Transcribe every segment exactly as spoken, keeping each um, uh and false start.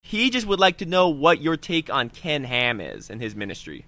He just would like to know what your take on Ken Ham is and his ministry.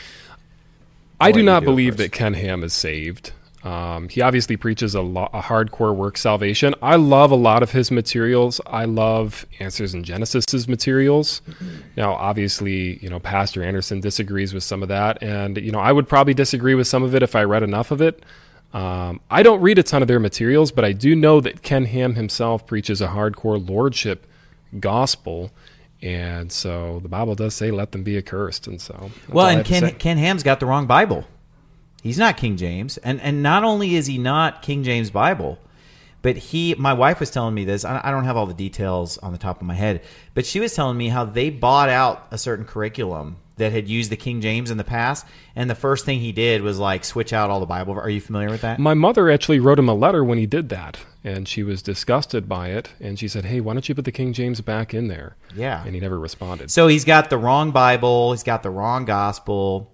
I do not believe that Ken Ham is saved. Um, he obviously preaches a, lo- a hardcore work salvation. I love a lot of his materials. I love Answers in Genesis' materials. Now, obviously, you know, Pastor Anderson disagrees with some of that. And, you know, I would probably disagree with some of it if I read enough of it. Um, I don't read a ton of their materials, but I do know that Ken Ham himself preaches a hardcore lordship gospel. And so the Bible does say, let them be accursed. And so, well, and Ken, Ken Ham's got the wrong Bible. He's not King James. And and not only is he not King James Bible, but he, my wife was telling me this. I, I don't have all the details on the top of my head, but she was telling me how they bought out a certain curriculum that had used the King James in the past. And the first thing he did was like switch out all the Bible. Are you familiar with that? My mother actually wrote him a letter when he did that. And she was disgusted by it. And she said, hey, why don't you put the King James back in there? Yeah. And he never responded. So he's got the wrong Bible. He's got the wrong gospel.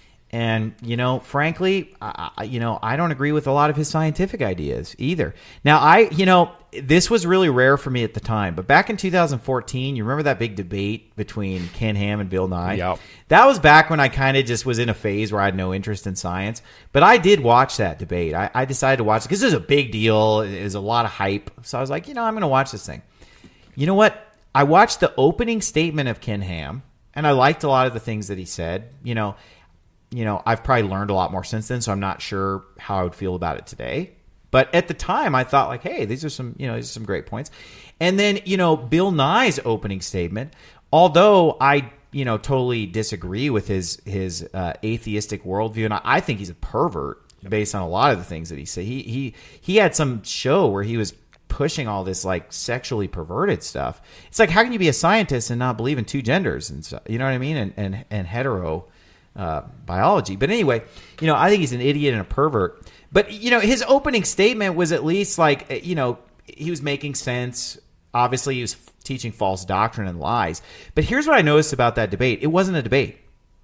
And, you know, frankly, I, you know, I don't agree with a lot of his scientific ideas either. Now, I, you know, this was really rare for me at the time. But back in two thousand fourteen, you remember that big debate between Ken Ham and Bill Nye? Yep. That was back when I kind of just was in a phase where I had no interest in science. But I did watch that debate. I, I decided to watch it because it was a big deal. It was a lot of hype. So I was like, you know, I'm going to watch this thing. You know what? I watched the opening statement of Ken Ham, and I liked a lot of the things that he said. You know, you know, I've probably learned a lot more since then, so I'm not sure how I would feel about it today. But at the time, I thought like, hey, these are some, you know, these are some great points. And then, you know, Bill Nye's opening statement, although I, you know, totally disagree with his his uh, atheistic worldview, and I, I think he's a pervert based on a lot of the things that he said. He he he had some show where he was pushing all this like sexually perverted stuff. It's like, how can you be a scientist and not believe in two genders and stuff? You know what I mean? And and and hetero uh, biology. But anyway, you know, I think he's an idiot and a pervert. But, you know, his opening statement was at least like, you know, he was making sense. Obviously, he was teaching false doctrine and lies. But here's what I noticed about that debate. It wasn't a debate.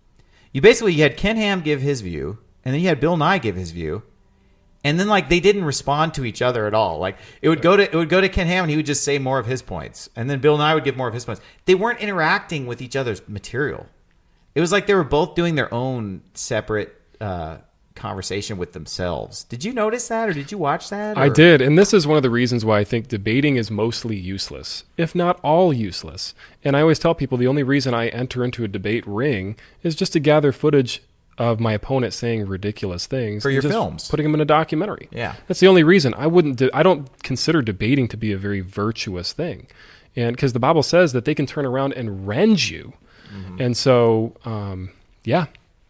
You basically, you had Ken Ham give his view, and then you had Bill Nye give his view. And then, like, they didn't respond to each other at all. Like, it would go to it would go to Ken Ham, and he would just say more of his points. And then Bill Nye would give more of his points. They weren't interacting with each other's material. It was like they were both doing their own separate uh, conversation with themselves. Did you notice that, or did you watch that? Or? I did, and this is one of the reasons why I think debating is mostly useless, if not all useless. And I always tell people the only reason I enter into a debate ring is just to gather footage of my opponent saying ridiculous things for your just films, putting them in a documentary. Yeah, that's the only reason. I wouldn't. De- I don't consider debating to be a very virtuous thing, and because the Bible says that they can turn around and rend you, mm-hmm. and so um, yeah.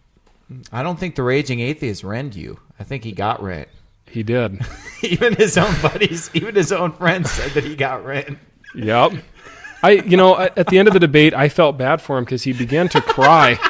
I don't think the raging atheist rend you. I think he got rent. He did. Even his own buddies, even his own friends said that he got rent. Yep. I, you know, at the end of the debate, I felt bad for him because he began to cry.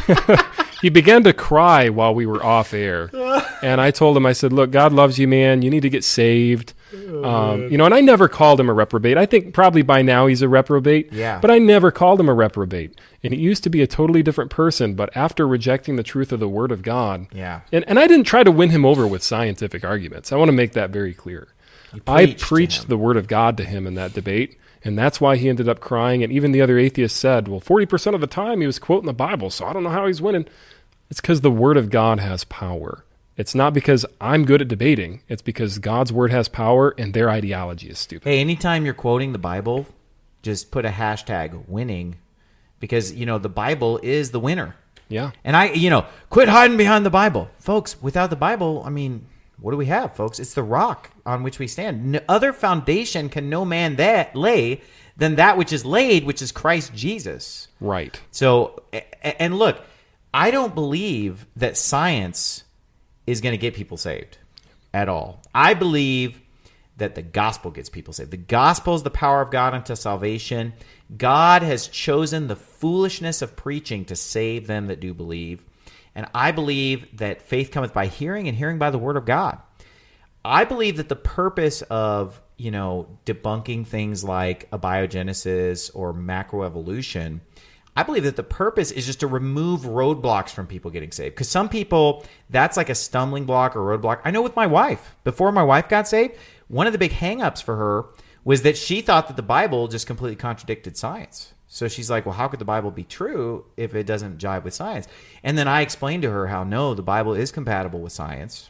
He began to cry while we were off air. And I told him, I said, look, God loves you, man. You need to get saved. Um, you know, and I never called him a reprobate. I think probably by now he's a reprobate. Yeah. But I never called him a reprobate. And he used to be a totally different person. But after rejecting the truth of the Word of God, yeah. and, and I didn't try to win him over with scientific arguments. I want to make that very clear. I preached the Word of God to him in that debate. And that's why he ended up crying. And even the other atheists said, well, forty percent of the time he was quoting the Bible, so I don't know how he's winning. It's because the Word of God has power. It's not because I'm good at debating. It's because God's Word has power and their ideology is stupid. Hey, anytime you're quoting the Bible, just put a hashtag winning because, you know, the Bible is the winner. Yeah. And I, you know, quit hiding behind the Bible. Folks, without the Bible, I mean, what do we have, folks? It's the rock on which we stand. No other foundation can no man that lay than that which is laid, which is Christ Jesus. Right. So, and look, I don't believe that science is going to get people saved at all. I believe that the gospel gets people saved. The gospel is the power of God unto salvation. God has chosen the foolishness of preaching to save them that do believe. And I believe that faith cometh by hearing, and hearing by the word of God. I believe that the purpose of, you know, debunking things like abiogenesis or macroevolution, I believe that the purpose is just to remove roadblocks from people getting saved. Because some people, that's like a stumbling block or roadblock. I know with my wife, before my wife got saved, one of the big hangups for her was that she thought that the Bible just completely contradicted science. So she's like, well, how could the Bible be true if it doesn't jive with science? And then I explained to her how, no, the Bible is compatible with science.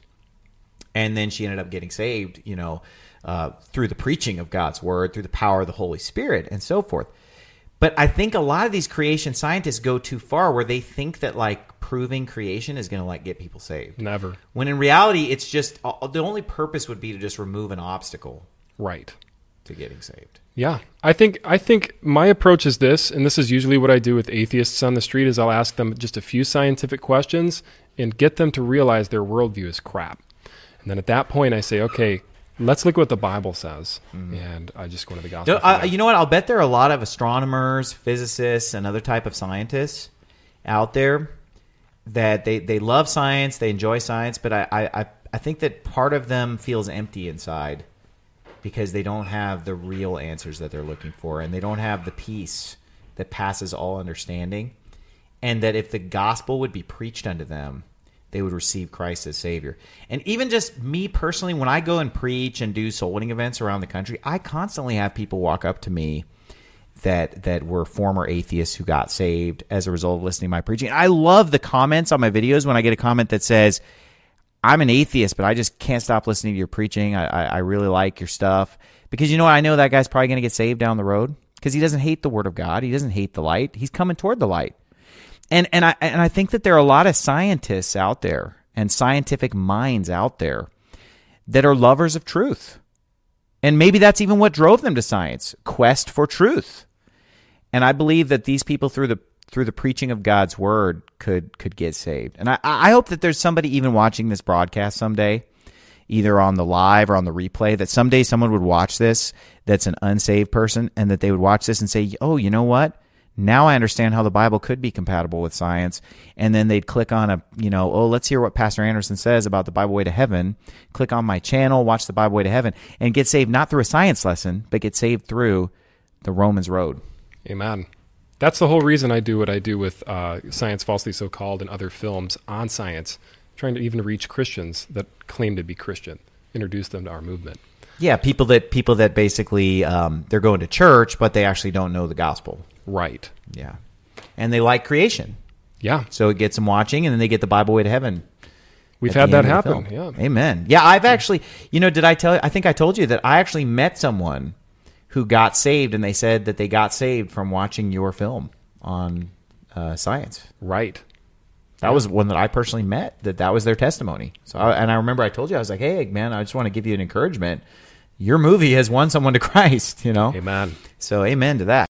And then she ended up getting saved, you know, uh, through the preaching of God's word, through the power of the Holy Spirit, and so forth. But I think a lot of these creation scientists go too far where they think that, like, proving creation is going to, like, get people saved. Never. When in reality, it's just, uh, the only purpose would be to just remove an obstacle. Right. To getting saved. Yeah. I think I think my approach is this, and this is usually what I do with atheists on the street, is I'll ask them just a few scientific questions and get them to realize their worldview is crap. And then at that point I say, okay, let's look at what the Bible says. Mm-hmm. And I just go to the gospel. Uh, you know what? I'll bet there are a lot of astronomers, physicists, and other type of scientists out there that they, they love science, they enjoy science, but I, I, I think that part of them feels empty inside because they don't have the real answers that they're looking for, and they don't have the peace that passes all understanding, and that if the gospel would be preached unto them, they would receive Christ as Savior. And even just me personally, when I go and preach and do soul winning events around the country, I constantly have people walk up to me that that were former atheists who got saved as a result of listening to my preaching. I love the comments on my videos when I get a comment that says, I'm an atheist, but I just can't stop listening to your preaching. I, I, I really like your stuff. Because you know what? I know that guy's probably going to get saved down the road because he doesn't hate the Word of God. He doesn't hate the light. He's coming toward the light. And and I and I think that there are a lot of scientists out there and scientific minds out there that are lovers of truth. And maybe that's even what drove them to science, quest for truth. And I believe that these people, through the through the preaching of God's word, could could get saved. And I, I hope that there's somebody even watching this broadcast someday, either on the live or on the replay, that someday someone would watch this that's an unsaved person, and that they would watch this and say, oh, you know what? Now I understand how the Bible could be compatible with science. And then they'd click on a, you know, oh, let's hear what Pastor Anderson says about the Bible Way to Heaven. Click on my channel, watch the Bible Way to Heaven, and get saved not through a science lesson, but get saved through the Romans road. Amen. That's the whole reason I do what I do with uh, Science Falsely So Called and other films on science, trying to even reach Christians that claim to be Christian, introduce them to our movement. Yeah, people that people that basically, um, they're going to church, but they actually don't know the gospel. Right. Yeah. And they like creation. Yeah. So it gets them watching, and then they get the Bible Way to Heaven. We've had that happen. Yeah. Amen. Yeah, I've actually, you know, did I tell you, I think I told you that I actually met someone who got saved, and they said that they got saved from watching your film on uh, science. Right. That yeah. was one that I personally met, that that was their testimony. So, I, and I remember I told you, I was like, hey, man, I just want to give you an encouragement. Your movie has won someone to Christ, you know? Amen. So amen to that.